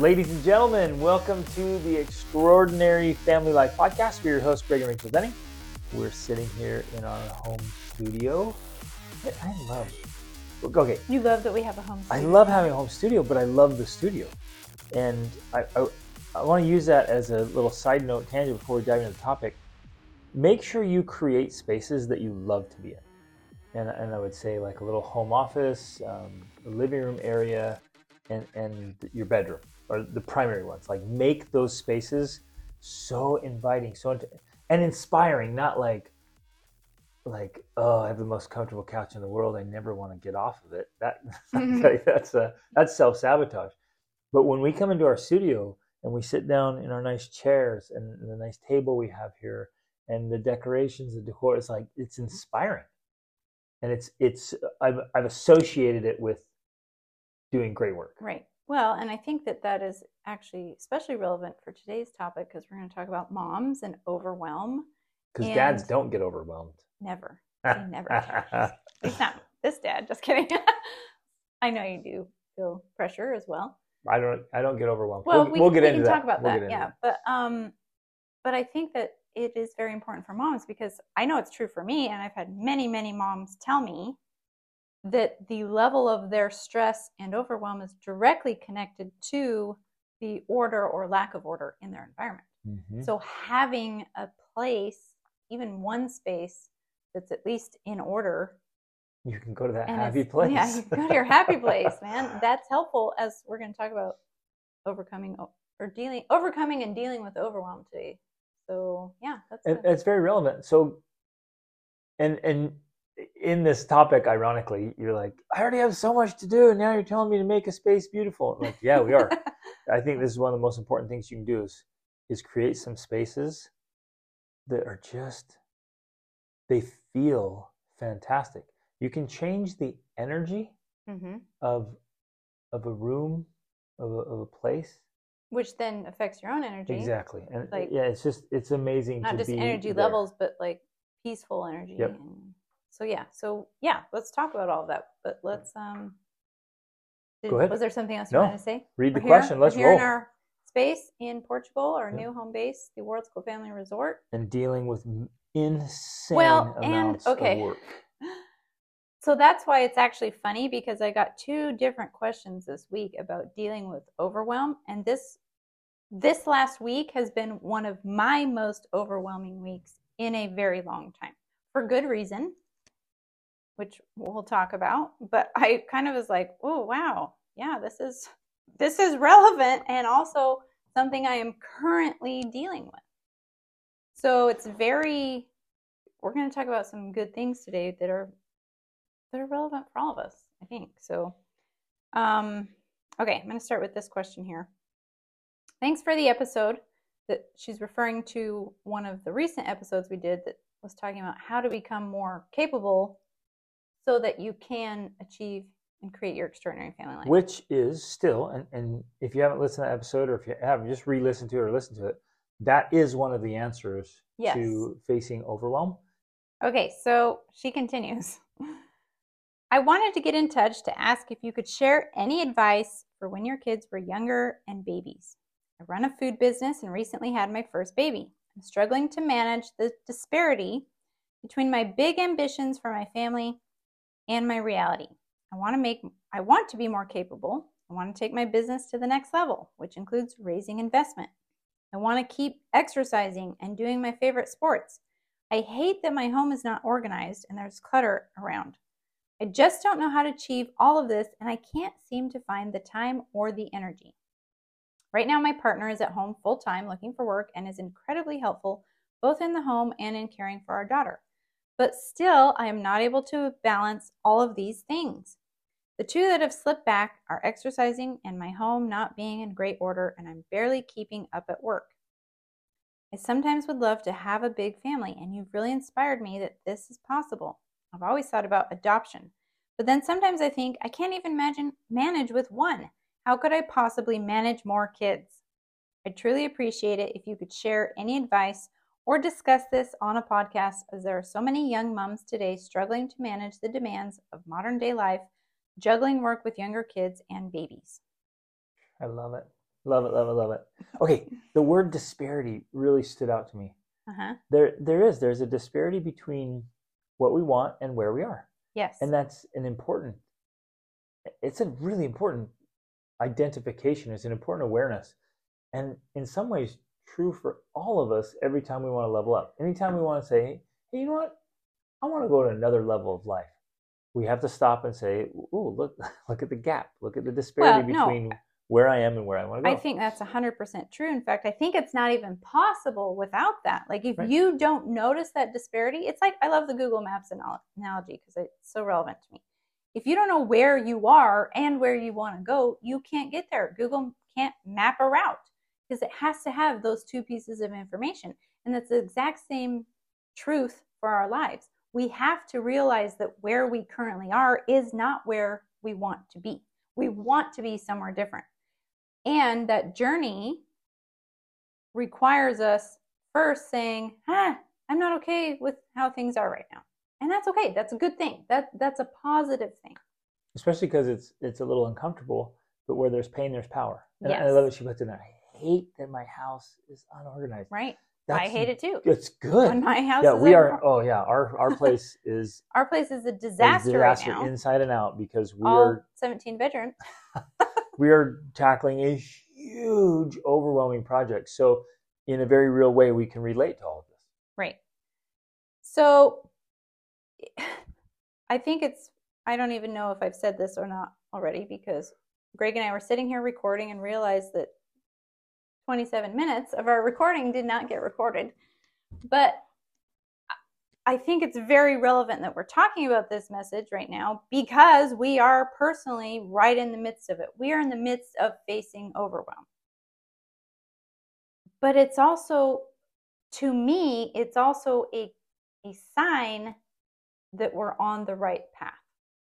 Ladies and gentlemen, welcome to the Extraordinary Family Life Podcast. We're your host, Greg and Rachel Denning. We're sitting here in our home studio. I love it. Okay. You love that we have a home studio. I love having a home studio, but I love the studio. And I want to use that as a little side note tangent before we dive into the topic. Make sure you create spaces that you love to be in. And I would say like a little home office, a living room area, and your bedroom. Or the primary ones. Like make those spaces so inviting, and inspiring. Not like oh, I have the most comfortable couch in the world. I never want to get off of it. That's self-sabotage. But when we come into our studio and we sit down in our nice chairs and the nice table we have here and the decorations, the decor, it's inspiring, and I've associated it with doing great work. Right. Well, and I think that is actually especially relevant for today's topic because we're going to talk about moms and overwhelm. Because dads don't get overwhelmed. Never. They never can. At least not this dad. Just kidding. I know you do feel pressure as well. I don't get overwhelmed. Well, we'll get into that. We can talk about that. Yeah. But I think that it is very important for moms because I know it's true for me, and I've had many, many moms tell me that the level of their stress and overwhelm is directly connected to the order or lack of order in their environment. Mm-hmm. So having a place, even one space that's at least in order. You can go to that happy place. Yeah, you can go to your happy place, man. That's helpful as we're going to talk about overcoming and dealing with overwhelm today. So yeah, it's very relevant. So, and in this topic, ironically, you're like, I already have so much to do, and now you're telling me to make a space beautiful. I'm like, yeah, we are. I think this is one of the most important things you can do is create some spaces that are they feel fantastic. You can change the energy mm-hmm. of a room, of a place. Which then affects your own energy. Exactly. And it's amazing not to just be energy there. levels, but like peaceful energy. Yep. So let's talk about all of that. But let's go ahead. Was there something else you wanted to say? Read the question. Let's roll. We're here in our space in Portugal, our new home base, the World School Family Resort. And dealing with insane amounts of work. So that's why it's actually funny because I got 2 different questions this week about dealing with overwhelm. And this last week has been one of my most overwhelming weeks in a very long time. For good reason, which we'll talk about. But I kind of was like, oh, wow. Yeah, this is relevant and also something I am currently dealing with. So we're going to talk about some good things today that are relevant for all of us, I think. So, okay, I'm going to start with this question here. Thanks for the episode that she's referring to one of the recent episodes we did that was talking about how to become more capable so that you can achieve and create your extraordinary family life. Which is still, and if you haven't listened to that episode or if you haven't, just re-listened to it or listened to it, that is one of the answers to facing overwhelm. Okay, so she continues. I wanted to get in touch to ask if you could share any advice for when your kids were younger and babies. I run a food business and recently had my first baby. I'm struggling to manage the disparity between my big ambitions for my family and my reality. I want to be more capable. I want to take my business to the next level, which includes raising investment. I want to keep exercising and doing my favorite sports. I hate that my home is not organized and there's clutter around. I just don't know how to achieve all of this, and I can't seem to find the time or the energy. Right now, my partner is at home full-time looking for work and is incredibly helpful both in the home and in caring for our daughter. But still, I am not able to balance all of these things. The 2 that have slipped back are exercising and my home not being in great order, and I'm barely keeping up at work. I sometimes would love to have a big family, and you've really inspired me that this is possible. I've always thought about adoption, but then sometimes I think I can't even manage with 1. How could I possibly manage more kids? I'd truly appreciate it if you could share any advice or discuss this on a podcast, as there are so many young moms today struggling to manage the demands of modern day life, juggling work with younger kids and babies. I love it. Love it, love it, love it. Okay, the word disparity really stood out to me. Uh-huh. There's a disparity between what we want and where we are. Yes. And that's it's a really important identification. It's an important awareness. And in some ways, true for all of us every time we want to level up. Anytime we want to say, hey, you know what? I want to go to another level of life. We have to stop and say, ooh, look at the gap. Look at the disparity between where I am and where I want to go. I think that's 100% true. In fact, I think it's not even possible without that. Like if you don't notice that disparity, it's like, I love the Google Maps analogy because it's so relevant to me. If you don't know where you are and where you want to go, you can't get there. Google can't map a route because it has to have those two pieces of information. And that's the exact same truth for our lives. We have to realize that where we currently are is not where we want to be. We want to be somewhere different. And that journey requires us first saying, I'm not okay with how things are right now. And that's okay. That's a good thing. That's a positive thing. Especially because it's a little uncomfortable, but where there's pain, there's power. And yes. I love what she puts in there. I hate that my house is unorganized. Right. I hate it too. It's good. When my house is our place is our place is a disaster right now. Inside and out because we all are 17 bedrooms. We are tackling a huge, overwhelming project. So in a very real way, we can relate to all of this. Right. So I think I don't even know if I've said this or not already, because Greg and I were sitting here recording and realized that 27 minutes of our recording did not get recorded. But I think it's very relevant that we're talking about this message right now because we are personally right in the midst of it. We are in the midst of facing overwhelm. But it's also, to me, it's also a sign that we're on the right path.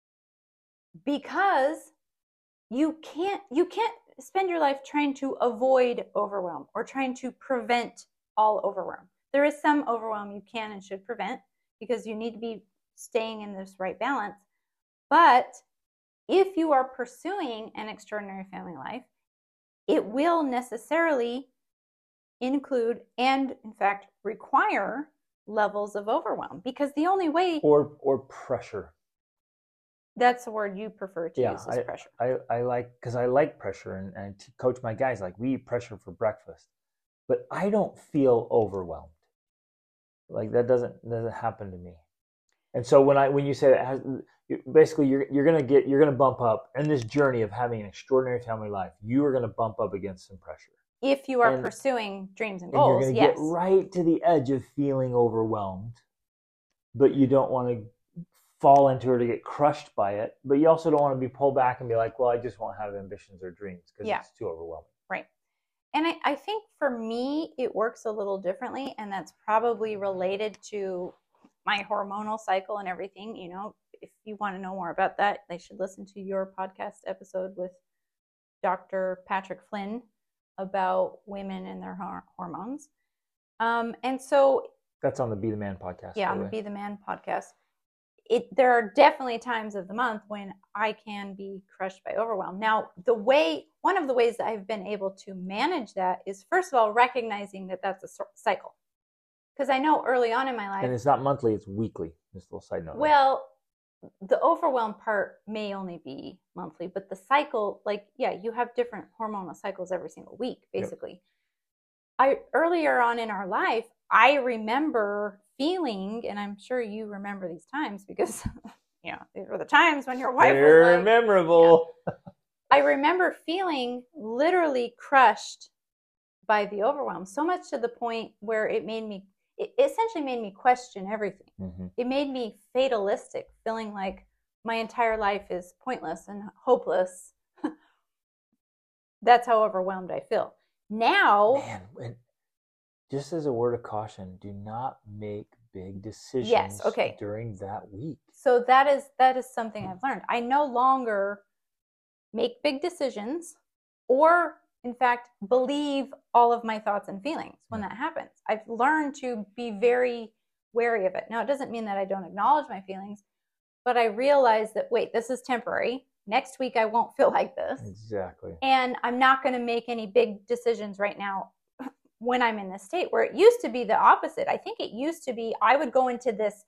Because you can't spend your life trying to avoid overwhelm or trying to prevent all overwhelm. There is some overwhelm you can and should prevent because you need to be staying in this right balance. But if you are pursuing an extraordinary family life, it will necessarily include and, in fact, require levels of overwhelm, because the only way... Or pressure. That's the word you prefer to use, is pressure. I like pressure, and to coach my guys, like, we eat pressure for breakfast. But I don't feel overwhelmed. Like, that doesn't happen to me. And so when you say that, basically you're gonna bump up in this journey of having an extraordinary family life. You are gonna bump up against some pressure if you are pursuing dreams and goals. And you're gonna get right to the edge of feeling overwhelmed, but you don't want to fall into it or get crushed by it. But you also don't want to be pulled back and be like, well, I just won't have ambitions or dreams because it's too overwhelming. Right. And I think for me, it works a little differently, and that's probably related to my hormonal cycle and everything. You know, if you want to know more about that, they should listen to your podcast episode with Dr. Patrick Flynn about women and their hormones. And so... That's on the Be the Man podcast. Yeah, on the Be the Man podcast. There are definitely times of the month when I can be crushed by overwhelm. Now, one of the ways that I've been able to manage that is, first of all, recognizing that that's a cycle. Because I know early on in my life... And it's not monthly, it's weekly. Just a little side note. Well, the overwhelm part may only be monthly, but the cycle, you have different hormonal cycles every single week, basically. Yep. Earlier on in our life, I remember feeling, and I'm sure you remember these times because, these were the times when your wife was like... memorable. Yeah. I remember feeling literally crushed by the overwhelm, so much to the point where it essentially made me question everything. Mm-hmm. It made me fatalistic, feeling like my entire life is pointless and hopeless. That's how overwhelmed I feel. Now... Man, just as a word of caution, do not make big decisions during that week. So that is something I've learned. I no longer make big decisions or, in fact, believe all of my thoughts and feelings when that happens. I've learned to be very wary of it. Now, it doesn't mean that I don't acknowledge my feelings, but I realize that, wait, this is temporary. Next week, I won't feel like this. Exactly. And I'm not going to make any big decisions right now when I'm in this state, where it used to be the opposite. I think it used to be I would go into this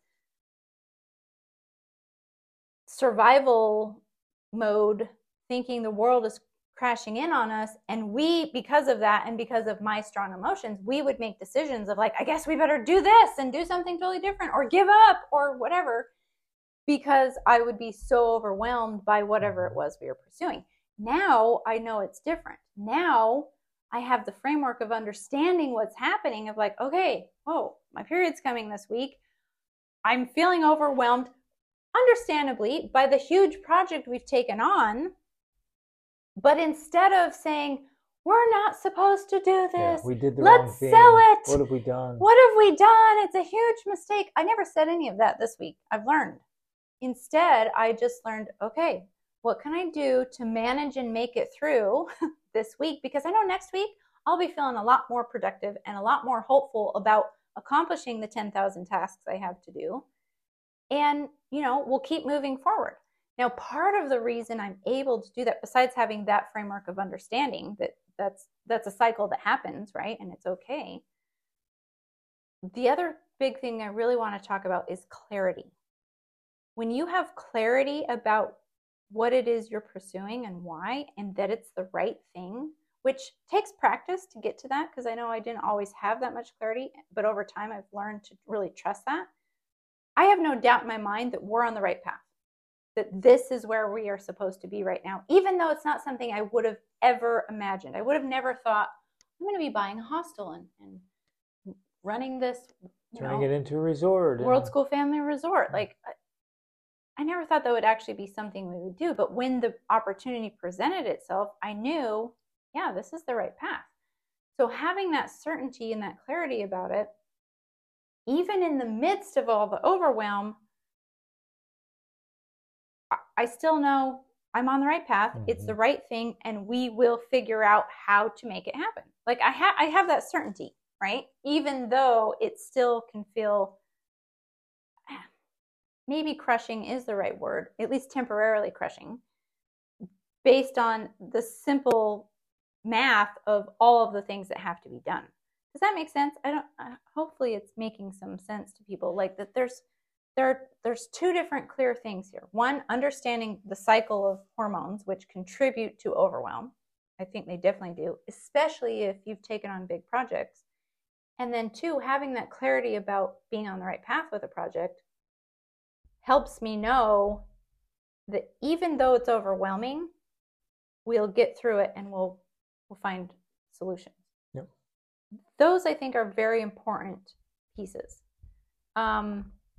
survival mode thinking the world is crashing in on us, and we, because of that and because of my strong emotions, we would make decisions of like, I guess we better do this and do something totally different or give up or whatever, because I would be so overwhelmed by whatever it was we were pursuing. Now I know it's different. Now I have the framework of understanding what's happening, of like, okay, oh, my period's coming this week. I'm feeling overwhelmed, understandably, by the huge project we've taken on. But instead of saying, we're not supposed to do this, we did the let's wrong thing. sell it. What have we done? What have we done? It's a huge mistake. I never said any of that this week. I've learned. Instead, I just learned, okay, what can I do to manage and make it through this week? Because I know next week I'll be feeling a lot more productive and a lot more hopeful about accomplishing the 10,000 tasks I have to do. And, we'll keep moving forward. Now, part of the reason I'm able to do that, besides having that framework of understanding that that's a cycle that happens, right? And it's okay. The other big thing I really want to talk about is clarity. When you have clarity about what it is you're pursuing and why, and that it's the right thing, which takes practice to get to that, because I know I didn't always have that much clarity, but over time I've learned to really trust that. I have no doubt in my mind that we're on the right path, that this is where we are supposed to be right now, even though it's not something I would have ever imagined. I would have never thought, I'm going to be buying a hostel and running this, turning it into a resort. World School Family Resort. Like, I never thought that would actually be something we would do. But when the opportunity presented itself, I knew, yeah, this is the right path. So having that certainty and that clarity about it, even in the midst of all the overwhelm, I still know I'm on the right path. Mm-hmm. It's the right thing, and we will figure out how to make it happen. Like I have that certainty, right? Even though it still can feel, maybe crushing is the right word, at least temporarily crushing, based on the simple math of all of the things that have to be done. Does that make sense? Hopefully it's making some sense to people, like that there's two different clear things here. One, understanding the cycle of hormones, which contribute to overwhelm. I think they definitely do, especially if you've taken on big projects. And then two, having that clarity about being on the right path with a project helps me know that even though it's overwhelming, we'll get through it and we'll find solutions. Yep. Those, I think, are very important pieces. I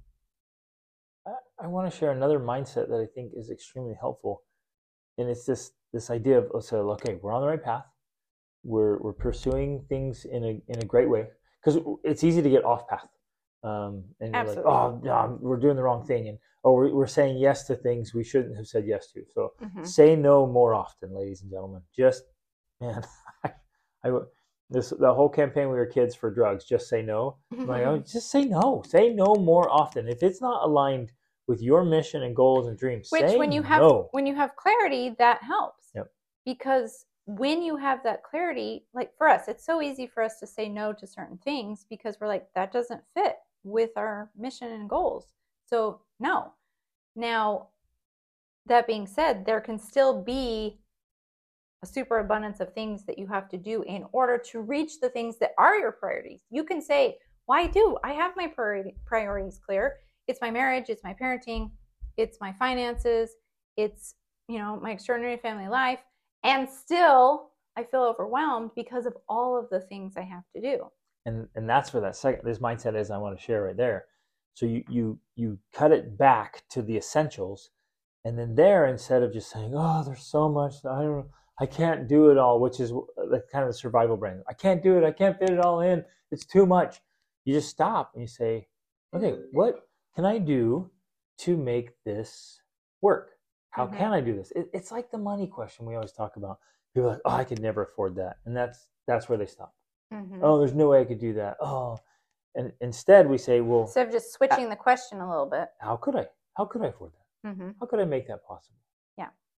want to share another mindset that I think is extremely helpful, and it's this idea of, so okay, we're on the right path, we're pursuing things in a great way, because it's easy to get off path, and you're like, oh no, we're doing the wrong thing, and we're saying yes to things we shouldn't have said yes to. So say no more often, ladies and gentlemen. Just, man, the whole campaign we were kids for drugs, just say no. I'm like, oh, just say no more often. If it's not aligned with your mission and goals and dreams, when you have clarity, that helps. Yep. Because when you have that clarity, like for us, it's so easy for us to say no to certain things because we're like, that doesn't fit with our mission and goals. So no. Now, that being said, there can still be a superabundance of things that you have to do in order to reach the things that are your priorities. You can say, why do I have my priorities clear? It's my marriage, it's my parenting, it's my finances, it's, my extraordinary family life, and still I feel overwhelmed because of all of the things I have to do. And that's where this mindset is I want to share right there. So you cut it back to the essentials, and then there, instead of just saying, oh, there's so much, I can't do it all, which is the kind of the survival brain. I can't do it. I can't fit it all in. It's too much. You just stop and you say, okay, what can I do to make this work? How can I do this? It's like the money question we always talk about. People are like, oh, I could never afford that. And that's where they stop. Oh, there's no way I could do that. Oh, and instead we say, well, instead of just switching the question a little bit, how could I afford that? How could I make that possible? Yeah.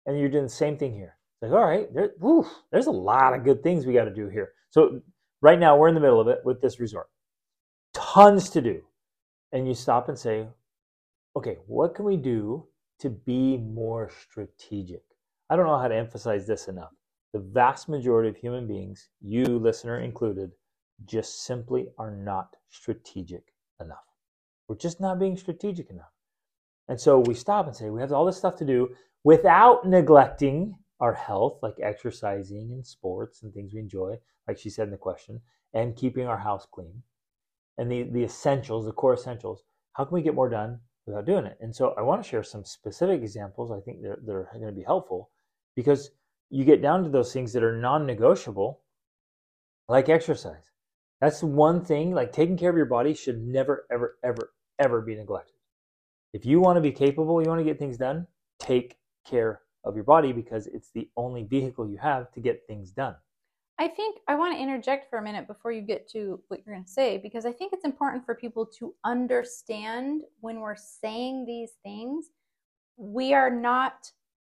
And you're doing the same thing here. It's like, all right, there's a lot of good things we got to do here. So right now we're in the middle of it with this resort. Tons to do. And you stop and say, okay, what can we do to be more strategic? I don't know how to emphasize this enough. The vast majority of human beings, you listener included, just simply are not strategic enough. We're just not being strategic enough. And so we stop and say, we have all this stuff to do without neglecting our health, like exercising and sports and things we enjoy, like she said in the question, and keeping our house clean. And the essentials, the core essentials, how can we get more done without doing it? And so I want to share some specific examples. I think they're going to be helpful, because you get down to those things that are non-negotiable, like exercise. That's one thing, like taking care of your body should never, ever, ever, ever be neglected. If you want to be capable, you want to get things done, take care of your body, because it's the only vehicle you have to get things done. I think I want to interject for a minute before you get to what you're going to say, because I think it's important for people to understand when we're saying these things, we are not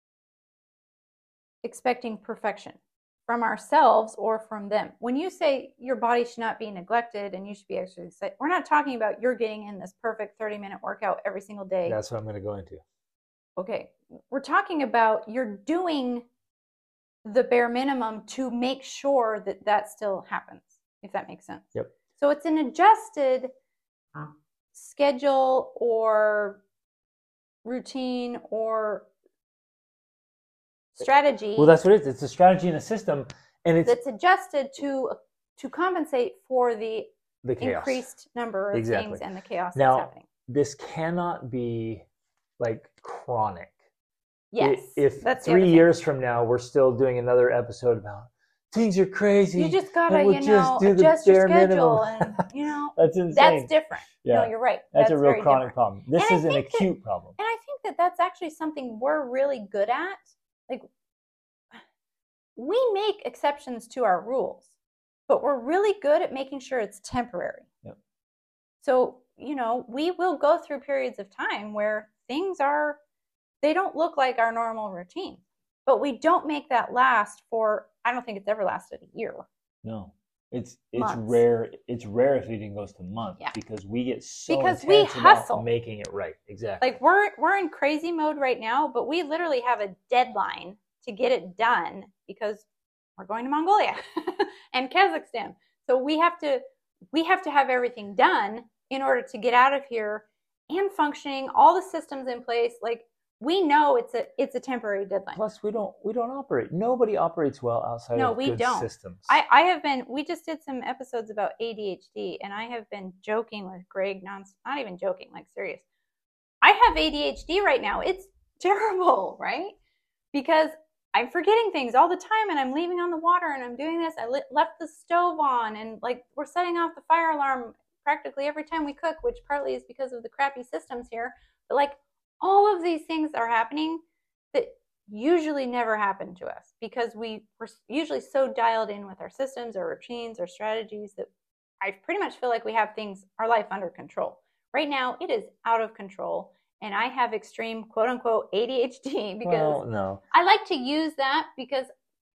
expecting perfection from ourselves or from them. When you say your body should not be neglected and you should be exercising, we're not talking about you're getting in this perfect 30-minute workout every single day. That's what I'm going to go into. Okay. We're talking about you're doing the bare minimum to make sure that that still happens, if that makes sense. Yep. So it's an adjusted schedule or routine or strategy. Well, that's what it is. It's a strategy and a system, and it's adjusted to compensate for the chaos. Increased number of things and the chaos now, that's happening. This cannot be like chronic. Yes. If 3 years from now we're still doing another episode about things are crazy, you just gotta, adjust your schedule, and that's insane. That's different. Yeah. No, you're right. That's a real chronic different. problem. This is an acute problem. And I think that that's actually something we're really good at. Like, we make exceptions to our rules, but we're really good at making sure it's temporary. Yep. So, we will go through periods of time where they don't look like our normal routine, but we don't make that last for, I don't think it's ever lasted a year. No, it's months. rare. It's rare if it even goes to months, because we get so because intense we hustle about making it right. Exactly. Like we're in crazy mode right now, but we literally have a deadline to get it done because we're going to Mongolia and Kazakhstan. So we have to have everything done in order to get out of here and functioning, all the systems in place. Like, we know it's a temporary deadline. Plus, we don't operate. Nobody operates well outside of good systems. We just did some episodes about ADHD, and I have been joking with Greg, not even joking, like serious. I have ADHD right now. It's terrible, right? Because I'm forgetting things all the time, and I'm leaving on the water, and I'm doing this. I left the stove on, and like we're setting off the fire alarm practically every time we cook, which partly is because of the crappy systems here. But like, all of these things are happening that usually never happen to us because we're usually so dialed in with our systems, our routines, our strategies that I pretty much feel like we have our life under control. Right now, it is out of control, and I have extreme quote unquote ADHD because I like to use that because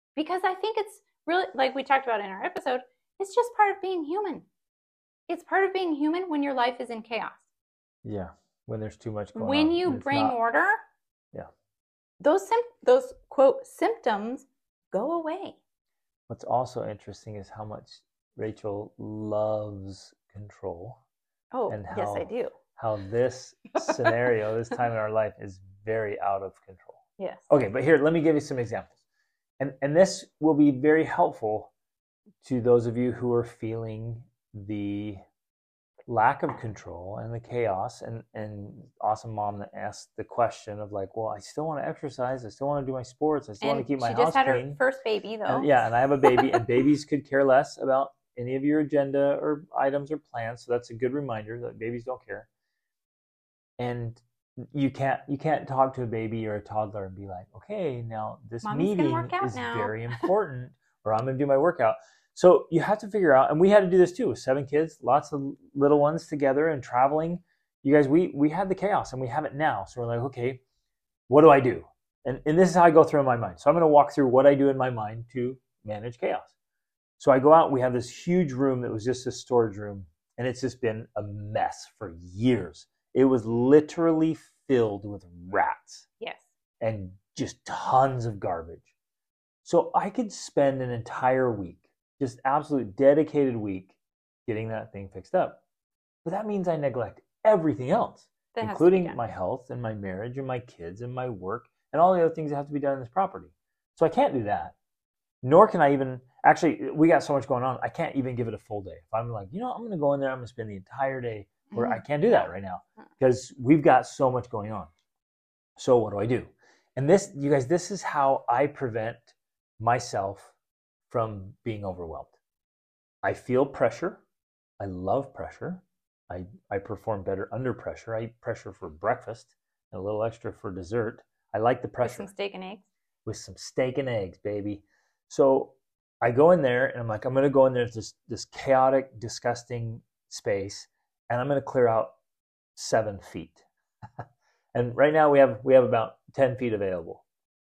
I think it's really, like we talked about in our episode, it's just part of being human. It's part of being human when your life is in chaos. Yeah. When there's too much going on. When you bring order, yeah, those quote symptoms go away. What's also interesting is how much Rachel loves control. Oh, and yes, I do. How this scenario, this time in our life, is very out of control. Yes. Okay, but here, let me give you some examples. And this will be very helpful to those of you who are feeling the lack of control and the chaos, and awesome mom that asked the question of like, well, I still want to exercise, I still want to do my sports, I still want to keep my house clean. She just had her first baby though. And I have a baby, and babies could care less about any of your agenda or items or plans, so that's a good reminder that babies don't care. And you can't talk to a baby or a toddler and be like, okay, now this meeting is very important, or I'm going to do my workout. So you have to figure out, and we had to do this too with 7 kids, lots of little ones together and traveling. You guys, we had the chaos, and we have it now. So we're like, okay, what do I do? And this is how I go through in my mind. So I'm going to walk through what I do in my mind to manage chaos. So I go out, we have this huge room that was just a storage room, and it's just been a mess for years. It was literally filled with rats. Yes. And just tons of garbage. So I could spend an entire week, just absolute dedicated week, getting that thing fixed up. But that means I neglect everything else, including my health and my marriage and my kids and my work and all the other things that have to be done in this property. So I can't do that. Nor can I even, actually, we got so much going on, I can't even give it a full day. If I'm like, I'm going to go in there, I'm going to spend the entire day, where I can't do that right now because we've got so much going on. So what do? And this, you guys, this is how I prevent myself from being overwhelmed. I feel pressure. I love pressure. I perform better under pressure. I eat pressure for breakfast and a little extra for dessert. I like the pressure. With some steak and eggs. With some steak and eggs, baby. So I go in there and I'm like, I'm going to go in there to this chaotic, disgusting space, and I'm going to clear out 7 feet. And right now we have about 10 feet available.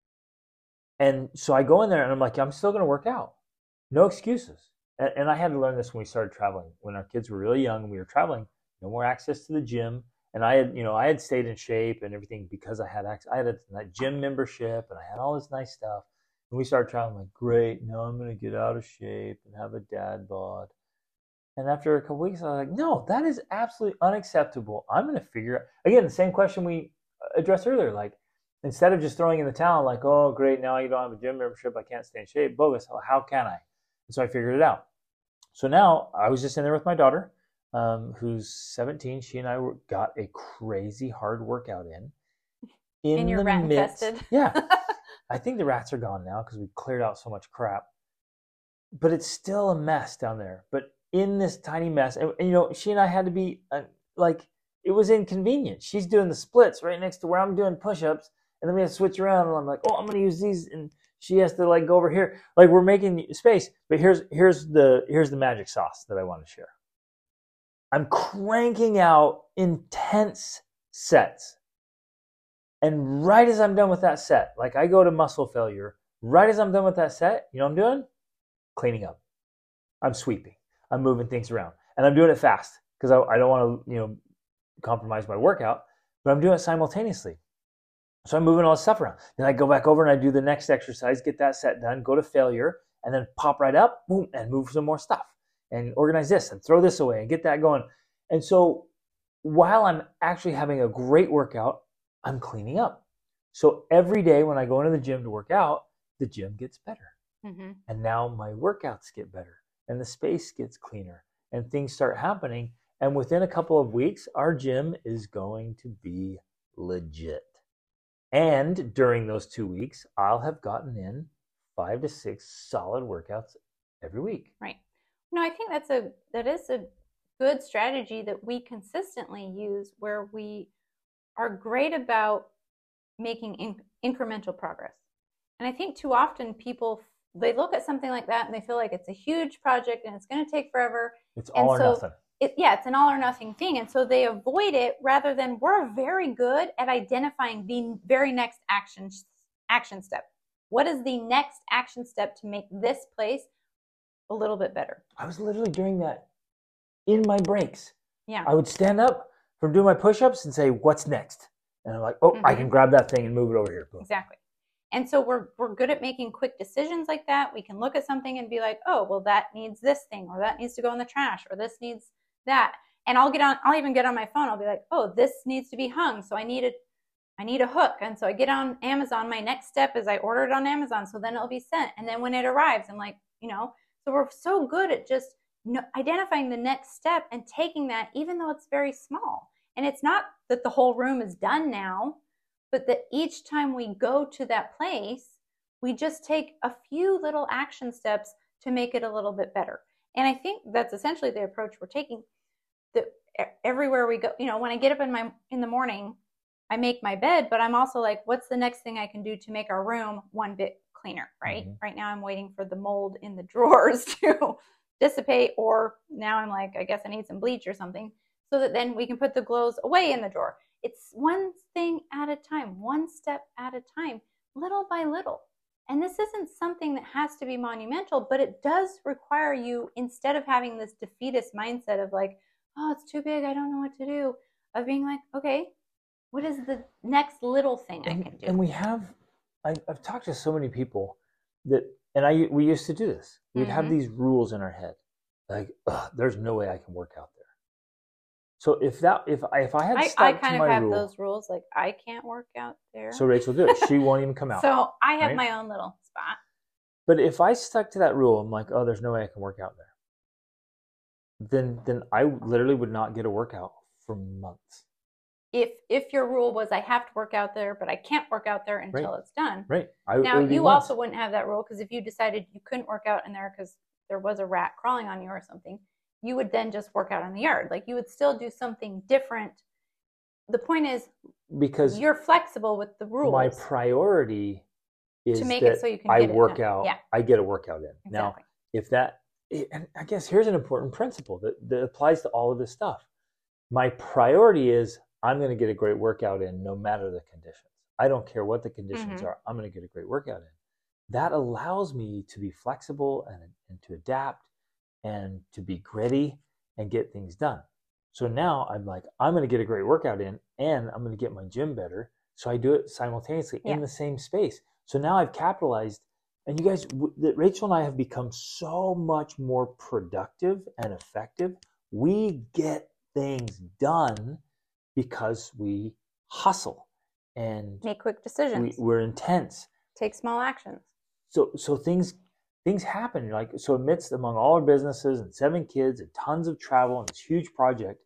And so I go in there and I'm like, I'm still going to work out. No excuses. And I had to learn this when we started traveling. When our kids were really young and we were traveling, no more access to the gym. And I had stayed in shape and everything because I had a gym membership and I had all this nice stuff. And we started traveling, like, great, now I'm going to get out of shape and have a dad bod. And after a couple weeks, I was like, no, that is absolutely unacceptable. I'm going to figure out, again, the same question we addressed earlier, like, instead of just throwing in the towel, like, oh, great, now you don't have a gym membership, I can't stay in shape, bogus, how can I? And so I figured it out. So now I was just in there with my daughter, who's 17. She and I got a crazy hard workout in. And you're rat infested. Yeah. I think the rats are gone now because we cleared out so much crap. But it's still a mess down there. But in this tiny mess, and she and I had to be it was inconvenient. She's doing the splits right next to where I'm doing push-ups, and then we have to switch around, and I'm like, oh, I'm going to use these, and she has to go over here. Like, we're making space. But here's the magic sauce that I want to share. I'm cranking out intense sets. And right as I'm done with that set, like I go to muscle failure, right as I'm done with that set, you know what I'm doing? Cleaning up. I'm sweeping. I'm moving things around. And I'm doing it fast because I don't want to, compromise my workout, but I'm doing it simultaneously. So I'm moving all this stuff around. Then I go back over and I do the next exercise, get that set done, go to failure, and then pop right up, boom, and move some more stuff. And organize this and throw this away and get that going. And so while I'm actually having a great workout, I'm cleaning up. So every day when I go into the gym to work out, the gym gets better. Mm-hmm. And now my workouts get better and the space gets cleaner and things start happening. And within a couple of weeks, our gym is going to be legit. And during those 2 weeks, I'll have gotten in 5 to 6 solid workouts every week. Right. No, I think that is a good strategy that we consistently use, where we are great about making incremental progress. And I think too often people, they look at something like that and they feel like it's a huge project and it's going to take forever. It's all or nothing. It's an all or nothing thing. And so they avoid it, rather than, we're very good at identifying the very next action step. What is the next action step to make this place a little bit better? I was literally doing that in my breaks. Yeah. I would stand up from doing my push-ups and say, what's next? And I'm like, oh, I can grab that thing and move it over here. Boom. Exactly. And so we're good at making quick decisions like that. We can look at something and be like, oh, well, that needs this thing, or that needs to go in the trash, or this needs that. And I'll even get on my phone. I'll be like, oh, this needs to be hung, so I need a hook. And so I get on Amazon. My next step is I order it on Amazon, so then it'll be sent. And then when it arrives, I'm like, so we're so good at just identifying the next step and taking that, even though it's very small. And it's not that the whole room is done now, but that each time we go to that place, we just take a few little action steps to make it a little bit better. And I think that's essentially the approach we're taking. That everywhere we go, when I get up in the morning, I make my bed, but I'm also like, what's the next thing I can do to make our room one bit cleaner, right? Mm-hmm. Right now I'm waiting for the mold in the drawers to dissipate, or now I'm like, I guess I need some bleach or something, so that then we can put the clothes away in the drawer. It's one thing at a time, one step at a time. little by little. And this isn't something that has to be monumental, but it does require you, instead of having this defeatist mindset of like, oh, it's too big, I don't know what to do, of being like, okay, what is the next little thing I can do? And we have, I've talked to so many people that, and we used to do this. We'd have these rules in our head, like, there's no way I can work out there. So if I had stuck I to kind my of have rule, those rules, like I can't work out there. so Rachel do it. She won't even come out. So I have right? my own little spot. But if I stuck to that rule, I'm like, oh, there's no way I can work out there. Then I literally would not get a workout for months. If your rule was I have to work out there, but I can't work out there until Right. it's done. Right. Now you also wouldn't have that rule, because if you decided you couldn't work out in there because there was a rat crawling on you or something, you would then just work out in the yard. Like you would still do something different. The point is, because you're flexible with the rules. My priority is to make that it so you can I get work it out. Yeah. I get a workout in. Exactly. Now, if that, and I guess here's an important principle that applies to all of this stuff. My priority is I'm going to get a great workout in no matter the conditions. I don't care what the conditions are. I'm going to get a great workout in. That allows me to be flexible and to adapt and to be gritty and get things done. So now I'm like, I'm going to get a great workout in and I'm going to get my gym better. So I do it simultaneously in the same space. So now I've capitalized, and you guys, Rachel and I have become so much more productive and effective. We get things done because we hustle and make quick decisions. We're intense. Take small actions. So things happen. Like, so amidst among all our businesses and 7 kids and tons of travel and this huge project,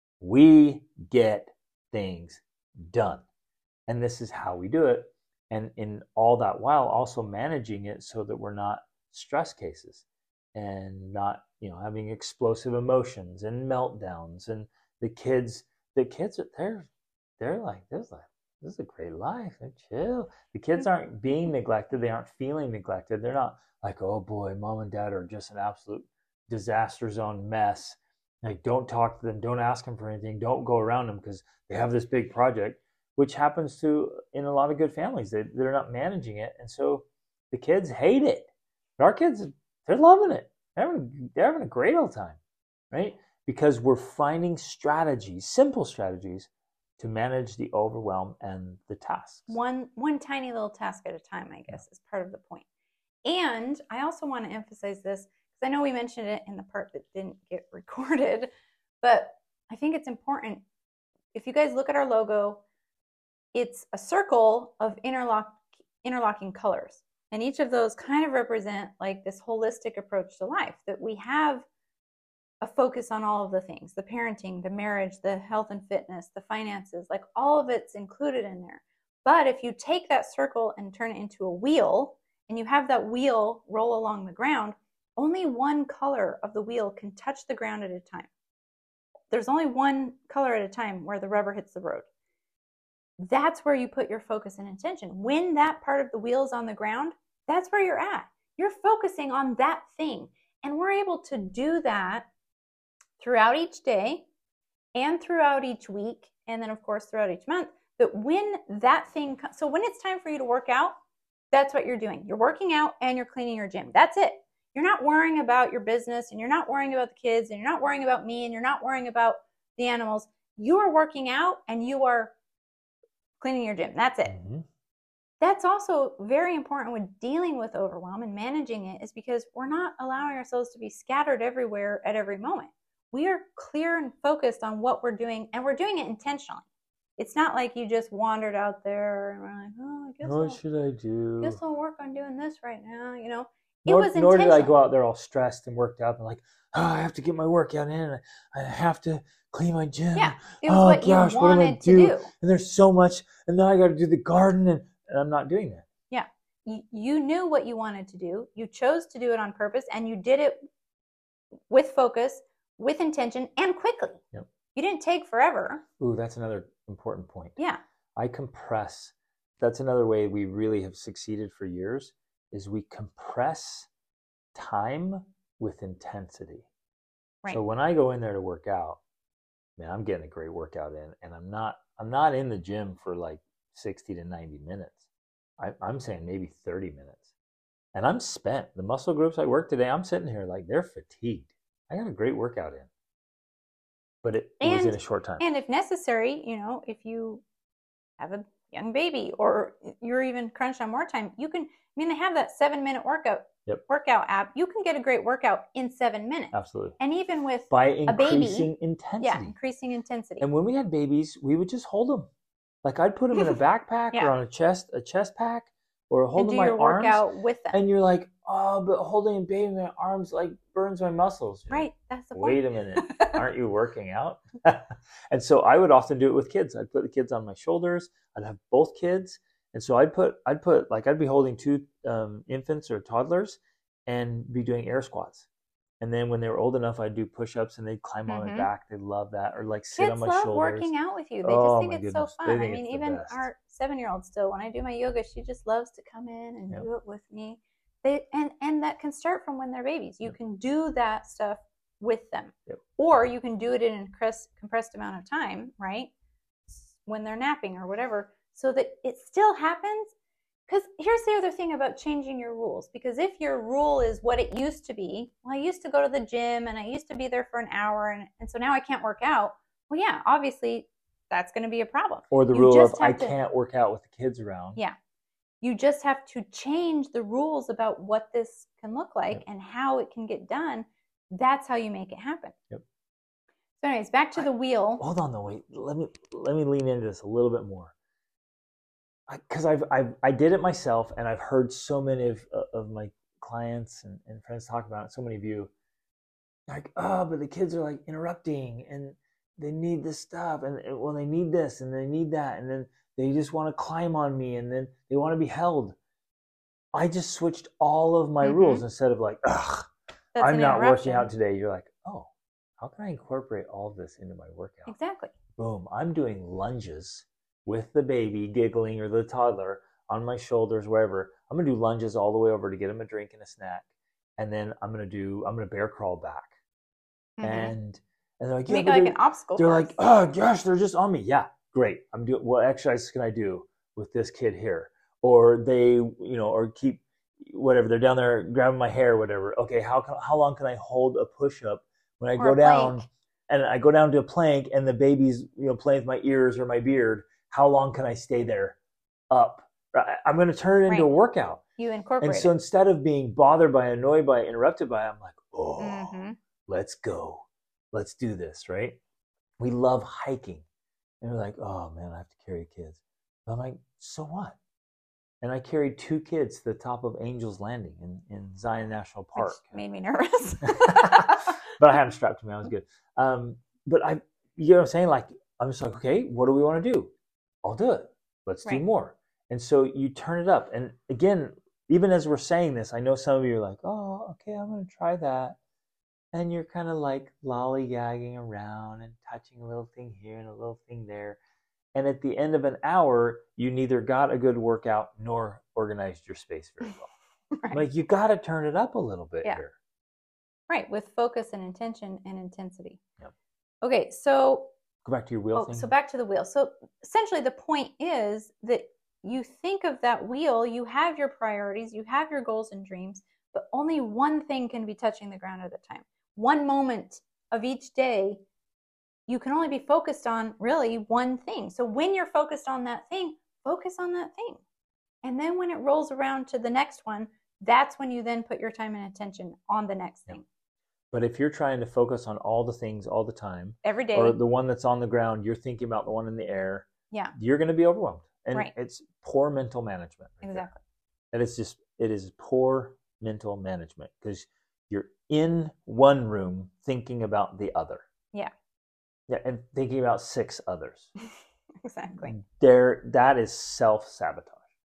we get things done. And this is how we do it. And in all that while also managing it so that we're not stress cases and not, having explosive emotions and meltdowns. And the kids are, they're like, this is a great life. They're chill. The kids aren't being neglected. They aren't feeling neglected. They're not like, oh boy, mom and dad are just an absolute disaster zone mess. Like, don't talk to them. Don't ask them for anything. Don't go around them because they have this big project, which happens to in a lot of good families. They're not managing it. And so the kids hate it. But our kids, they're loving it. They're having a great old time, right? Because we're finding strategies, simple strategies, to manage the overwhelm and the tasks. One tiny little task at a time, I guess, is part of the point. And I also want to emphasize this, because I know we mentioned it in the part that didn't get recorded, but I think it's important. If you guys look at our logo, it's a circle of interlocking colors. And each of those kind of represent like this holistic approach to life, that we have a focus on all of the things, the parenting, the marriage, the health and fitness, the finances, like all of it's included in there. But if you take that circle and turn it into a wheel, and you have that wheel roll along the ground, only one color of the wheel can touch the ground at a time. There's only one color at a time where the rubber hits the road. That's where you put your focus and intention. When that part of the wheel is on the ground, that's where you're at. You're focusing on that thing. And we're able to do that throughout each day and throughout each week, and then of course throughout each month, that when that thing, so when it's time for you to work out, that's what you're doing. You're working out and you're cleaning your gym. That's it. You're not worrying about your business, and you're not worrying about the kids, and you're not worrying about me, and you're not worrying about the animals. You are working out and you are cleaning your gym. That's it. Mm-hmm. That's also very important when dealing with overwhelm and managing it, is because we're not allowing ourselves to be scattered everywhere at every moment. We are clear and focused on what we're doing, and we're doing it intentionally. It's not like you just wandered out there and we're like, oh, I guess what should I do? I guess I'll work on doing this right now, Nor did I go out there all stressed and worked up and like, oh, I have to get my workout in. I have to clean my gym. Yeah, it was what you wanted to do. And there's so much, and now I got to do the garden, and I'm not doing that. Yeah, you knew what you wanted to do. You chose to do it on purpose, and you did it with focus, with intention, and quickly. Yep. You didn't take forever. Ooh, that's another important point. Yeah. I compress. That's another way we really have succeeded for years, is we compress time with intensity. Right. So when I go in there to work out, man, I'm getting a great workout in, and I'm not in the gym for like 60 to 90 minutes. I'm saying maybe 30 minutes. And I'm spent. The muscle groups I work today, I'm sitting here like they're fatigued. I got a great workout in, but it was in a short time. And if necessary, if you have a young baby or you're even crunched on more time, you can, they have that 7-minute workout app. You can get a great workout in 7 minutes. Absolutely. And even with by a baby, increasing intensity. Yeah, increasing intensity. And when we had babies, we would just hold them. Like I'd put them in a backpack or on a chest pack, or hold them my arms. Workout with them. And you're like, oh, but holding a baby in my arms like burns my muscles. Right. That's the point. Wait a minute. Aren't you working out? And so I would often do it with kids. I'd put the kids on my shoulders. I'd have both kids. And so I'd be holding 2 infants or toddlers and be doing air squats. And then when they were old enough, I'd do push-ups and they'd climb on my back. They'd love that. Or like sit on my shoulders. Kids love working out with you. They just think it's so fun. I mean, even our 7-year-old still, when I do my yoga, she just loves to come in and do it with me. And that can start from when they're babies. You can do that stuff with them. Or you can do it in a compressed amount of time, right? When they're napping or whatever, so that it still happens. Because here's the other thing about changing your rules. Because if your rule is what it used to be, well, I used to go to the gym and I used to be there for an hour, and so now I can't work out. Well, yeah, obviously that's going to be a problem. Or the rule of I can't work out with the kids around. Yeah. You just have to change the rules about what this can look like and how it can get done. That's how you make it happen. Yep. So anyways, back to the wheel. Hold on though, wait. Let me lean into this a little bit more. Because I did it myself, and I've heard so many of my clients and friends talk about it. So many of you, like, oh, but the kids are like interrupting, and they need this stuff, and well, they need this, and they need that, and then they just want to climb on me, and then they want to be held. I just switched all of my rules instead of like, ugh, I'm not working out today. You're like, oh, how can I incorporate all of this into my workout? Exactly. Boom, I'm doing lunges with the baby giggling or the toddler on my shoulders, wherever. I'm going to do lunges all the way over to get him a drink and a snack. And then I'm going to bear crawl back. And they're like, make it like an obstacle. They're like, oh gosh, they're just on me. Yeah, great. I'm doing, what exercises can I do with this kid here? Or they, or keep whatever. They're down there grabbing my hair, whatever. Okay, how long can I hold a push-up when I go down and I go down to a plank and the baby's, playing with my ears or my beard? How long can I stay there up? I'm going to turn it into a workout. You incorporate it. And so instead of being bothered by, annoyed by, interrupted by, I'm like, oh, let's go. Let's do this, right? We love hiking. And we're like, oh, man, I have to carry kids. But I'm like, so what? And I carried 2 kids to the top of Angel's Landing in Zion National Park. Which made me nervous. But I had them strapped to me. I was good. But you know what I'm saying? Like, I'm just like, okay, what do we want to do? I'll do it. Let's do more. And so you turn it up. And again, even as we're saying this, I know some of you are like, oh, okay, I'm going to try that. And you're kind of like lollygagging around and touching a little thing here and a little thing there. And at the end of an hour, you neither got a good workout nor organized your space very well. Like, you got to turn it up a little bit here. Right, with focus and intention and intensity. Yep. Okay, so go back to your wheel thing. So back to the wheel. So essentially the point is that you think of that wheel, you have your priorities, you have your goals and dreams, but only one thing can be touching the ground at a time. One moment of each day, you can only be focused on really one thing. So when you're focused on that thing, focus on that thing. And then when it rolls around to the next one, that's when you then put your time and attention on the next thing. But if you're trying to focus on all the things all the time, every day, or the one that's on the ground, you're thinking about the one in the air, you're going to be overwhelmed. And it's poor mental management. Exactly. And it is poor mental management because you're in one room thinking about the other. Yeah, and thinking about 6 others. Exactly. That is self-sabotage.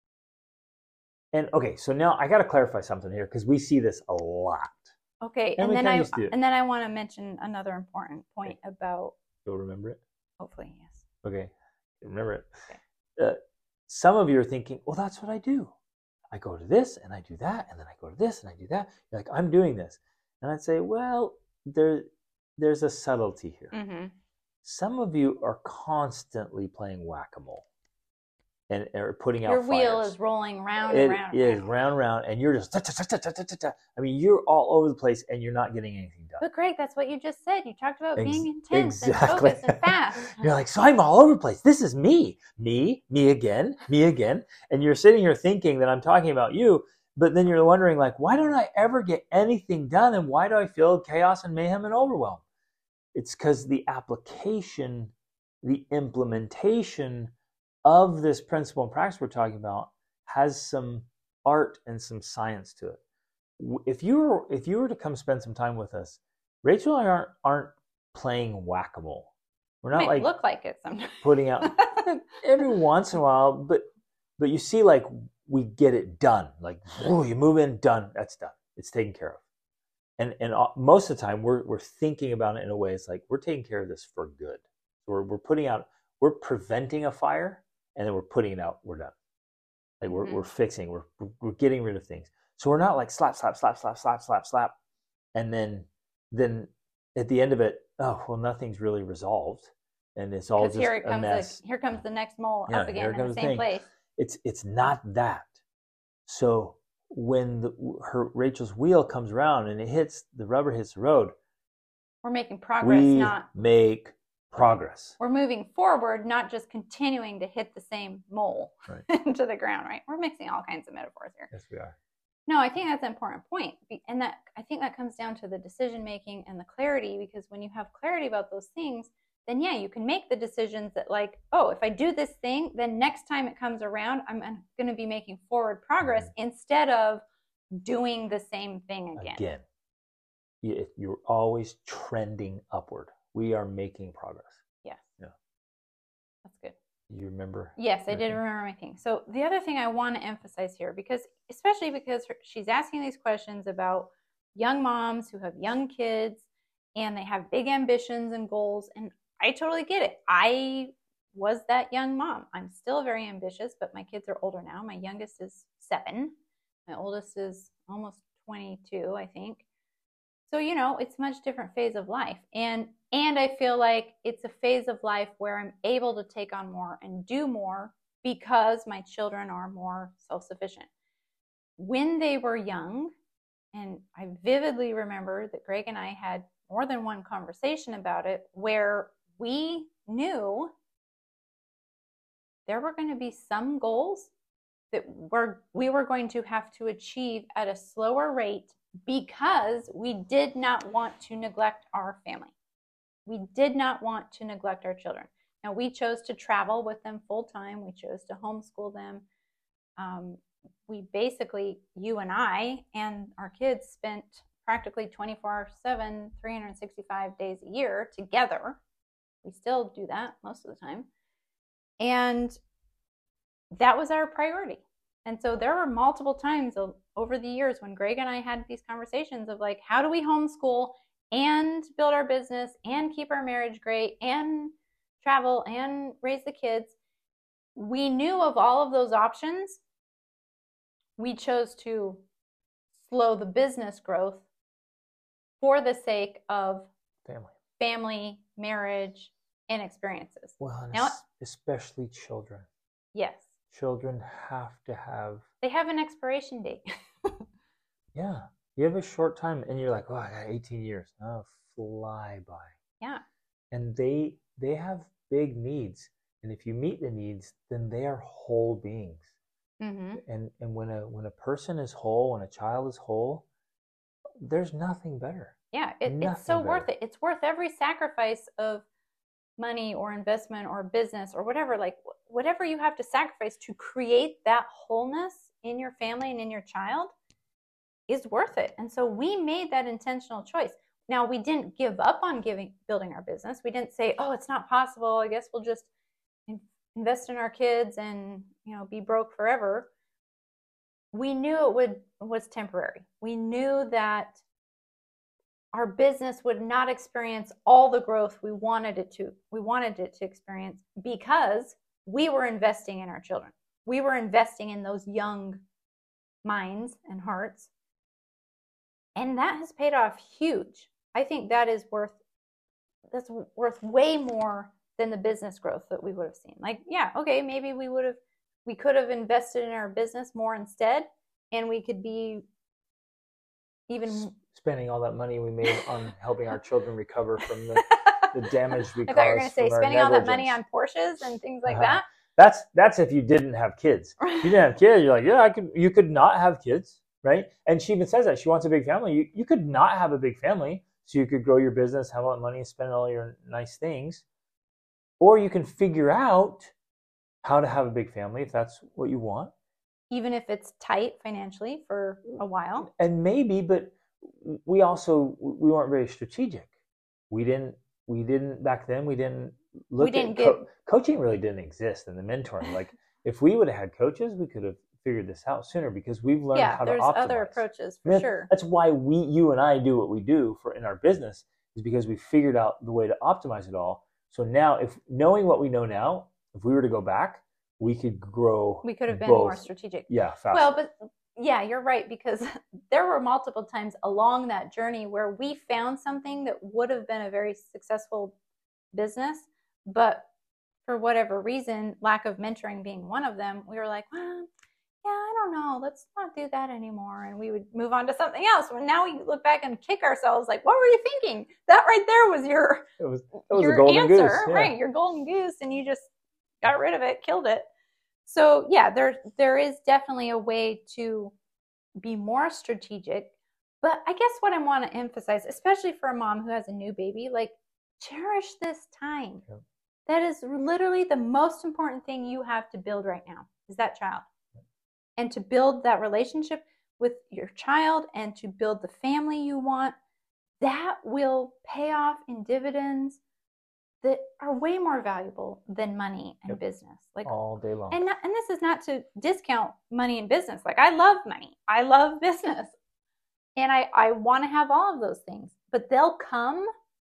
And okay, so now I got to clarify something here because we see this a lot. Okay, and then I want to mention another important point about. You'll remember it? Hopefully, yes. Okay, remember it. Okay. Some of you are thinking, well, that's what I do. I go to this and I do that, and then I go to this and I do that. You're like, I'm doing this, and I'd say, well, there's a subtlety here. Some of you are constantly playing whack-a-mole. and or putting out Your wheel fires. is rolling round and round. It is round, and you're just I mean, you're all over the place, and you're not getting anything done. But Greg, that's what you just said. You talked about being intense exactly. and focused and fast. You're like, so I'm all over the place. This is me again, and you're sitting here thinking that I'm talking about you, but then you're wondering, like, why don't I ever get anything done, and why do I feel chaos and mayhem and overwhelm? It's because the application, the implementation of this principle and practice we're talking about has some art and some science to it. If you were to come spend some time with us, Rachel and I aren't playing whack-a-mole. We're not like look like it sometimes. Putting out every once in a while, but you see, like, we get it done. Like, oh, you move in, done. That's done. It's taken care of. And most of the time, we're thinking about it in a way. It's like we're taking care of this for good. We're preventing a fire, and then we're putting it out. We're done. Like we're fixing. We're getting rid of things. So we're not like slap, and then at the end of it, oh well, nothing's really resolved, and it's all just a mess. Here comes the next mole up again in the same place. It's not that. So when Rachel's wheel comes around and the rubber hits the road, we're making progress. We're moving forward, not just continuing to hit the same mole into the ground, right? We're mixing all kinds of metaphors here. Yes, we are. No, I think that's an important point. And I think that comes down to the decision making and the clarity, because when you have clarity about those things, then yeah, you can make the decisions that, like, oh, if I do this thing, then next time it comes around, I'm going to be making forward progress instead of doing the same thing again. You're always trending upward. We are making progress. Yes. Yeah. That's good. You remember? Yes, I did remember my thing. So the other thing I want to emphasize here, especially because she's asking these questions about young moms who have young kids and they have big ambitions and goals, and I totally get it. I was that young mom. I'm still very ambitious, but my kids are older now. My youngest is 7. My oldest is almost 22, I think. So, it's a much different phase of life. And I feel like it's a phase of life where I'm able to take on more and do more because my children are more self-sufficient. When they were young, and I vividly remember that Greg and I had more than one conversation about it, where we knew there were going to be some goals that we were going to have to achieve at a slower rate because we did not want to neglect our family. We did not want to neglect our children. Now, we chose to travel with them full time. We chose to homeschool them. We basically, you and I and our kids, spent practically 24/7, 365 days a year together. We still do that most of the time. And that was our priority. And so there were multiple times over the years when Greg and I had these conversations of, like, how do we homeschool and build our business and keep our marriage great and travel and raise the kids? We knew of all of those options. We chose to slow the business growth for the sake of family, marriage, and experiences. Well, especially children. Yes. Children have to have... They have an expiration date. Yeah. You have a short time, and you're like, oh, I got 18 years. Oh, fly by. Yeah. And they have big needs. And if you meet the needs, then they are whole beings. Mm-hmm. And when a person is whole, when a child is whole, there's nothing better. Yeah, it's so worth it. It's worth every sacrifice of money or investment or business or whatever. Like, whatever you have to sacrifice to create that wholeness in your family and in your child is worth it. And so we made that intentional choice. Now, we didn't give up on building our business. We didn't say, oh, it's not possible, I guess we'll just invest in our kids and, be broke forever. We knew it was temporary. We knew that our business would not experience all the growth we wanted it to experience because we were investing in our children. We were investing in those young minds and hearts. And that has paid off huge. I think that's worth way more than the business growth that we would have seen. Like, yeah, okay, maybe we would have we could have invested in our business more instead, and we could be even spending all that money we made on helping our children recover from the damage we I thought you were going caused to say from our spending all that negligence. money on Porsches and things like that. That's if you didn't have kids. If you didn't have kids, you're like, yeah, you could not have kids, right? And she even says that she wants a big family. You could not have a big family, so you could grow your business, have all that money, and spend all your nice things. Or you can figure out how to have a big family if that's what you want. Even if it's tight financially for a while. And maybe, but we weren't very strategic. We didn't back then. We didn't look at coaching. Really didn't exist in the mentoring. Like if we would have had coaches, we could have figured this out sooner because we've learned how to optimize. Yeah, there's other approaches for sure. That's why you and I do what we do in our business, is because we figured out the way to optimize it all. So now, if knowing what we know now, if we were to go back, we could grow. We could have been more strategic. Yeah, faster. Well, but yeah, you're right, because there were multiple times along that journey where we found something that would have been a very successful business, but for whatever reason, lack of mentoring being one of them, we were like, well, yeah, I don't know, let's not do that anymore. And we would move on to something else. When now we look back and kick ourselves, like, what were you thinking? That right there was your golden answer, goose, yeah. Right? Your golden goose, and you just got rid of it, killed it. So yeah, there is definitely a way to be more strategic. But I guess what I want to emphasize, especially for a mom who has a new baby, like, cherish this time. Yep. That is literally the most important thing you have to build right now, is that child. Yep. And to build that relationship with your child and to build the family you want, that will pay off in dividends that are way more valuable than money and business. Like all day long. And this is not to discount money and business. Like, I love money. I love business. And I want to have all of those things. But they'll come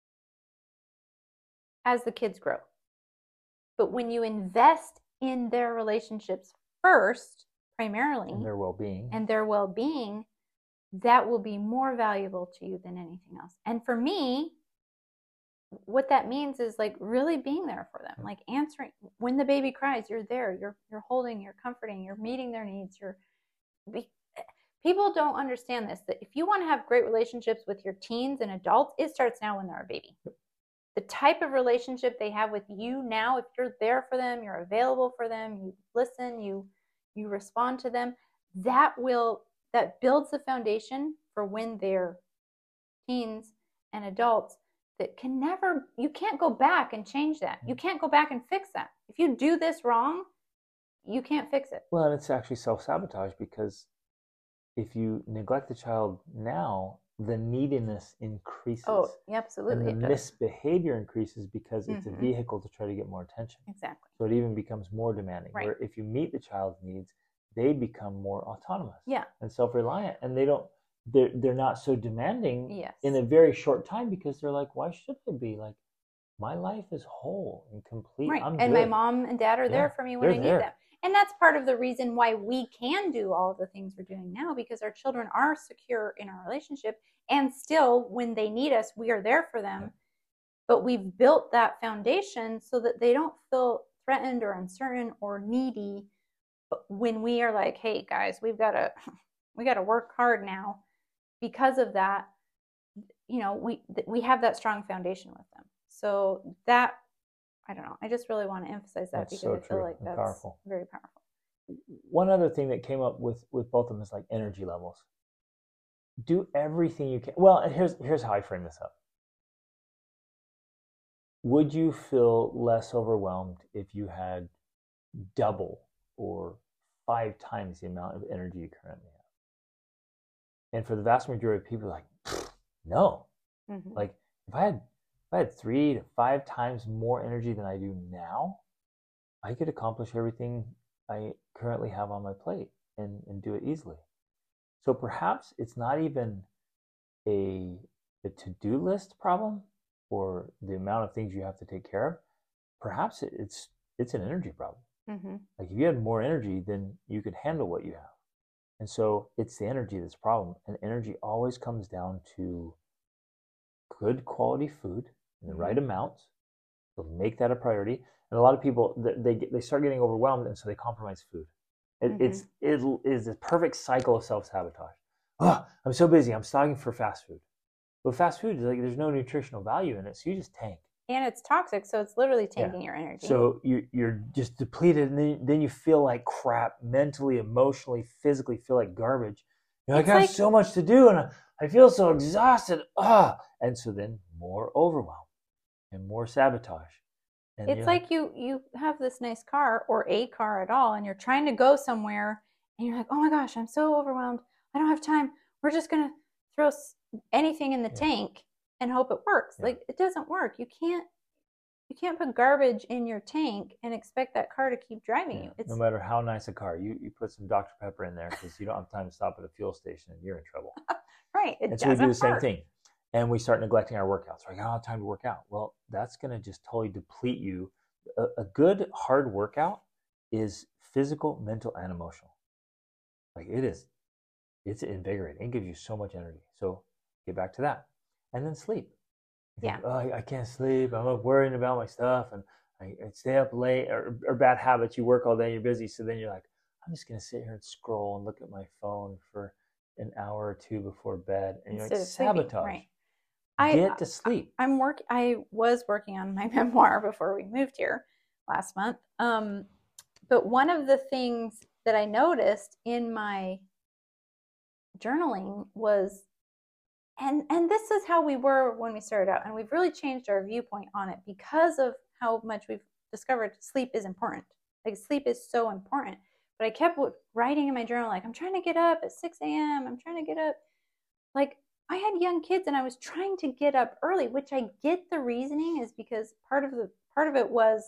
as the kids grow. But when you invest in their relationships first, primarily, and their well-being, that will be more valuable to you than anything else. And for me, what that means is like really being there for them, like answering when the baby cries. You're there, you're holding, you're comforting, you're meeting their needs. People don't understand this, that if you want to have great relationships with your teens and adults, it starts now when they're a baby. The type of relationship they have with you now, if you're there for them, you're available for them, you listen, you respond to them, that builds the foundation for when they're teens and adults. That you can't go back and change that. You can't go back and fix that. If you do this wrong, you can't fix it. Well, and it's actually self-sabotage, because if you neglect the child now, the neediness increases. Oh, absolutely. And the misbehavior increases because it's a vehicle to try to get more attention. Exactly. So it even becomes more demanding. Right. Where if you meet the child's needs, they become more autonomous. Yeah. And self-reliant, and they're not so demanding in a very short time, because they're like, why should I be? Like, my life is whole and complete. Right. I'm and good. My mom and dad are there for me when I need them. And that's part of the reason why we can do all of the things we're doing now, because our children are secure in our relationship, and still when they need us, we are there for them. But we've built that foundation so that they don't feel threatened or uncertain or needy when we are like, hey guys, we got to work hard now. Because of that, we have that strong foundation with them. So that, I don't know, I just really want to emphasize that, because I feel like that's powerful. Very powerful. One other thing that came up with both of them is like energy levels. Do everything you can. Well, here's how I frame this up. Would you feel less overwhelmed if you had double or 5 times the amount of energy you currently have? And for the vast majority of people, like, no. Mm-hmm. Like, if I had 3 to 5 times more energy than I do now, I could accomplish everything I currently have on my plate and do it easily. So perhaps it's not even a to-do list problem or the amount of things you have to take care of. Perhaps it's an energy problem. Mm-hmm. Like, if you had more energy, then you could handle what you have. And so it's the energy that's the problem. And energy always comes down to good quality food in the right amounts, So make that a priority. And a lot of people, they start getting overwhelmed, and so they compromise food. It is a perfect cycle of self-sabotage. Oh, I'm so busy. I'm starving for fast food. But fast food is like there's no nutritional value in it, so you just tank. And it's toxic, so it's literally taking your energy. So you're just depleted, and then you feel like crap mentally, emotionally, physically. Feel like garbage. You're like, I have so much to do, and I feel so exhausted. And so then more overwhelm and more sabotage. And it's like you have this nice car, or a car at all, and you're trying to go somewhere, and you're like, oh my gosh, I'm so overwhelmed. I don't have time. We're just gonna throw anything in the tank and hope it works. Like, it doesn't work. You can't put garbage in your tank and expect that car to keep driving you. No matter how nice a car, you put some Dr. Pepper in there because you don't have time to stop at a fuel station, and you're in trouble. Right. And so we do the same thing. And we start neglecting our workouts. Like, I don't have time to work out. Well, that's going to just totally deplete you. A good, hard workout is physical, mental, and emotional. Like, it's invigorating. It gives you so much energy. So get back to that. And then sleep. You think, I can't sleep. I'm up worrying about my stuff, and I stay up late, or bad habits. You work all day, you're busy. So then you're like, I'm just going to sit here and scroll and look at my phone for an hour or two before bed. And you're like, sabotage. Right. Get to sleep. I was working on my memoir before we moved here last month. But one of the things that I noticed in my journaling was, and this is how we were when we started out, and we've really changed our viewpoint on it because of how much we've discovered sleep is important. Like, sleep is so important. But I kept writing in my journal, like, I'm trying to get up at 6 a.m. I'm trying to get up. Like, I had young kids, and I was trying to get up early, which I get the reasoning is because part of it was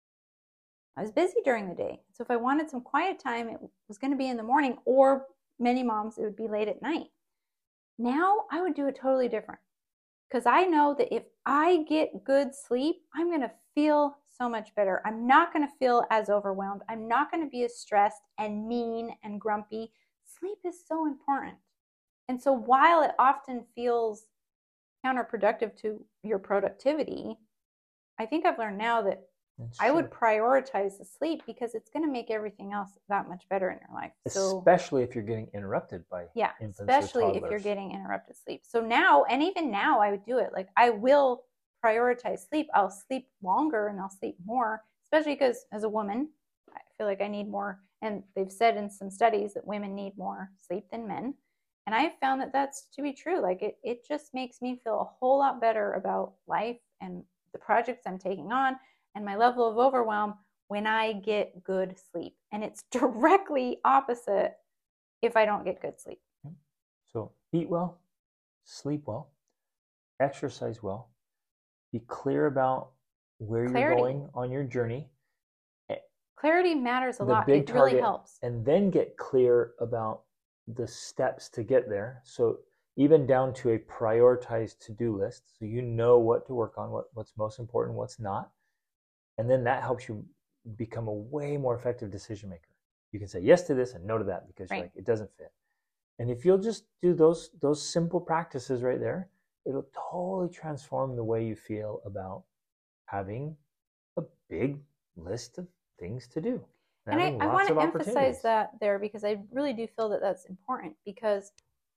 I was busy during the day. So if I wanted some quiet time, it was going to be in the morning, or many moms, it would be late at night. Now I would do it totally different, because I know that if I get good sleep, I'm going to feel so much better. I'm not going to feel as overwhelmed. I'm not going to be as stressed and mean and grumpy. Sleep is so important. And so while it often feels counterproductive to your productivity, I think I've learned now that I would prioritize the sleep, because it's going to make everything else that much better in your life. Especially if you're getting interrupted by infants especially or toddlers. If you're getting interrupted sleep. So now, and even now, I would do it. Like, I will prioritize sleep. I'll sleep longer and I'll sleep more, especially because as a woman, I feel like I need more. And they've said in some studies that women need more sleep than men. And I found that that's to be true. Like, it just makes me feel a whole lot better about life and the projects I'm taking on and my level of overwhelm when I get good sleep. And it's directly opposite if I don't get good sleep. So eat well, sleep well, exercise well, be clear about where you're going on your journey. Clarity matters a lot. It really helps. And then get clear about the steps to get there. So even down to a prioritized to-do list, so you know what to work on, what's most important, what's not. And then that helps you become a way more effective decision maker. You can say yes to this and no to that, because you're like, it doesn't fit. And if you'll just do those simple practices right there, it'll totally transform the way you feel about having a big list of things to do. And I want to emphasize that there, because I really do feel that that's important, because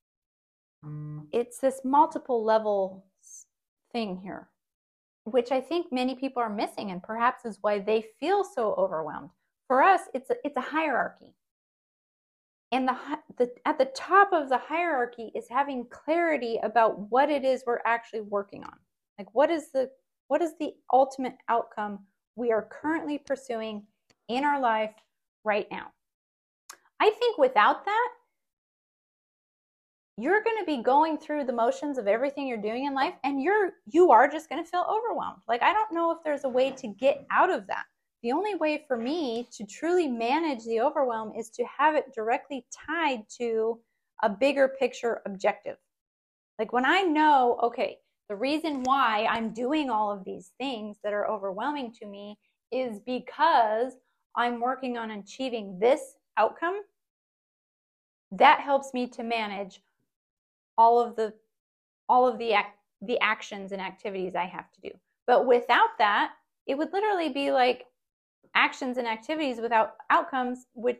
it's this multiple level thing here, which I think many people are missing, and perhaps is why they feel so overwhelmed. For us, it's a hierarchy. And at the top of the hierarchy is having clarity about what it is we're actually working on. Like, what is the ultimate outcome we are currently pursuing in our life right now? I think without that, you're going to be going through the motions of everything you're doing in life, and you are just going to feel overwhelmed. Like, I don't know if there's a way to get out of that. The only way for me to truly manage the overwhelm is to have it directly tied to a bigger picture objective. Like, when I know, okay, the reason why I'm doing all of these things that are overwhelming to me is because I'm working on achieving this outcome, that helps me to manage all of the actions and activities I have to do. But without that, it would literally be like actions and activities without outcomes, which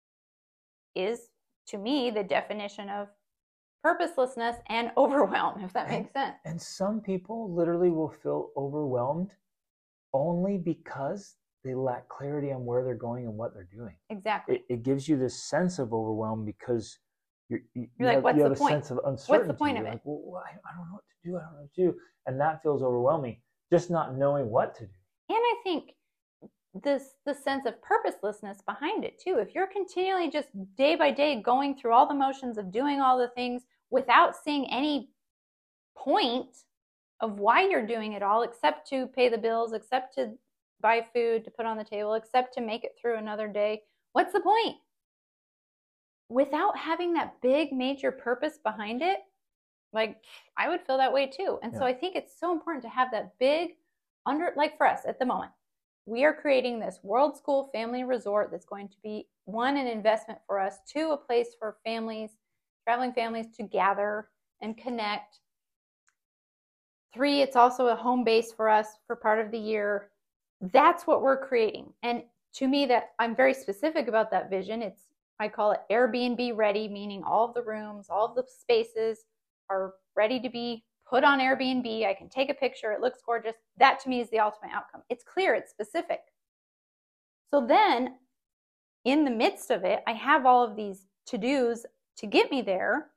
is, to me, the definition of purposelessness and overwhelm, if that makes sense. And some people literally will feel overwhelmed only because they lack clarity on where they're going and what they're doing. Exactly. It gives you this sense of overwhelm because you like, what's have the a point? sense of uncertainty. What's the point You're of like, it? well, I don't know what to do. I don't know what to do. And that feels overwhelming, just not knowing what to do. And I think the sense of purposelessness behind it too. If you're continually just day by day going through all the motions of doing all the things without seeing any point of why you're doing it all, except to pay the bills, except to buy food to put on the table, except to make it through another day, what's the point? Without having that big major purpose behind it, like, I would feel that way too. And so I think it's so important to have that big like for us at the moment, we are creating this World School Family Resort that's going to be, one, an investment for us, two, a place for families, traveling families to gather and connect. Three, it's also a home base for us for part of the year. That's what we're creating. And to me, that I'm very specific about that vision. I call it Airbnb ready, meaning all of the rooms, all of the spaces are ready to be put on Airbnb. I can take a picture. It looks gorgeous. That to me is the ultimate outcome. It's clear. It's specific. So then in the midst of it, I have all of these to-dos to get me there,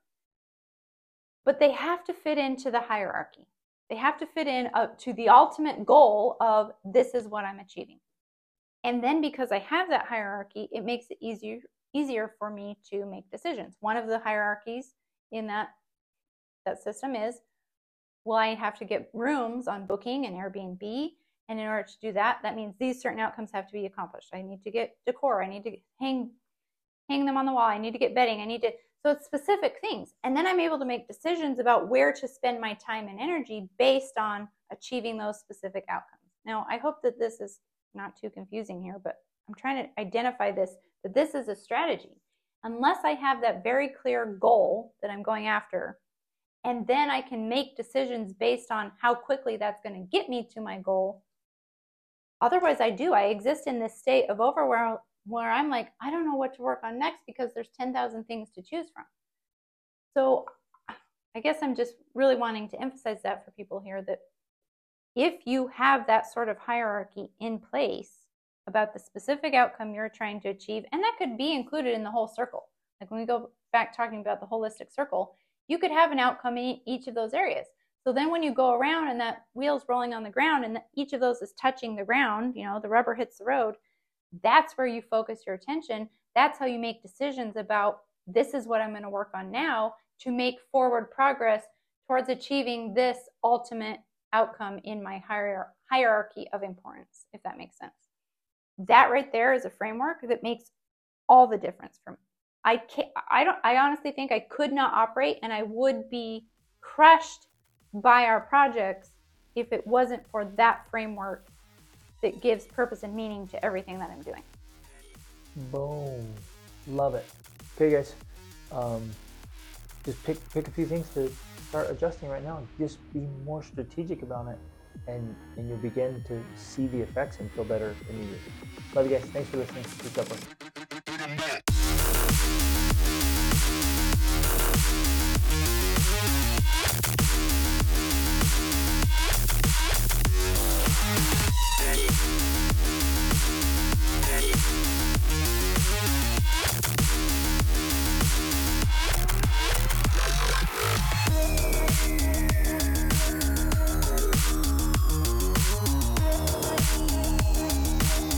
but they have to fit into the hierarchy. They have to fit in to the ultimate goal of this is what I'm achieving. And then because I have that hierarchy, it makes it easier for me to make decisions. One of the hierarchies in that system is, well, I have to get rooms on Booking and Airbnb. And in order to do that, that means these certain outcomes have to be accomplished. I need to get decor. I need to hang them on the wall. I need to get bedding. So it's specific things. And then I'm able to make decisions about where to spend my time and energy based on achieving those specific outcomes. Now, I hope that this is not too confusing here, but I'm trying to identify that this is a strategy. Unless I have that very clear goal that I'm going after, and then I can make decisions based on how quickly that's going to get me to my goal. Otherwise, I exist in this state of overwhelm where I'm like, I don't know what to work on next because there's 10,000 things to choose from. So I guess I'm just really wanting to emphasize that for people here, that if you have that sort of hierarchy in place about the specific outcome you're trying to achieve, and that could be included in the whole circle. Like when we go back talking about the holistic circle, you could have an outcome in each of those areas. So then when you go around and that wheel's rolling on the ground and each of those is touching the ground, the rubber hits the road, that's where you focus your attention. That's how you make decisions about, this is what I'm going to work on now to make forward progress towards achieving this ultimate outcome in my hierarchy of importance, if that makes sense. That right there is a framework that makes all the difference for me. I honestly think I could not operate, and I would be crushed by our projects if it wasn't for that framework that gives purpose and meaning to everything that I'm doing. Boom. Love it. Okay, guys. Just pick a few things to start adjusting right now. Just be more strategic about it, and you'll begin to see the effects and feel better immediately. Love you guys. Thanks for listening. Peace out.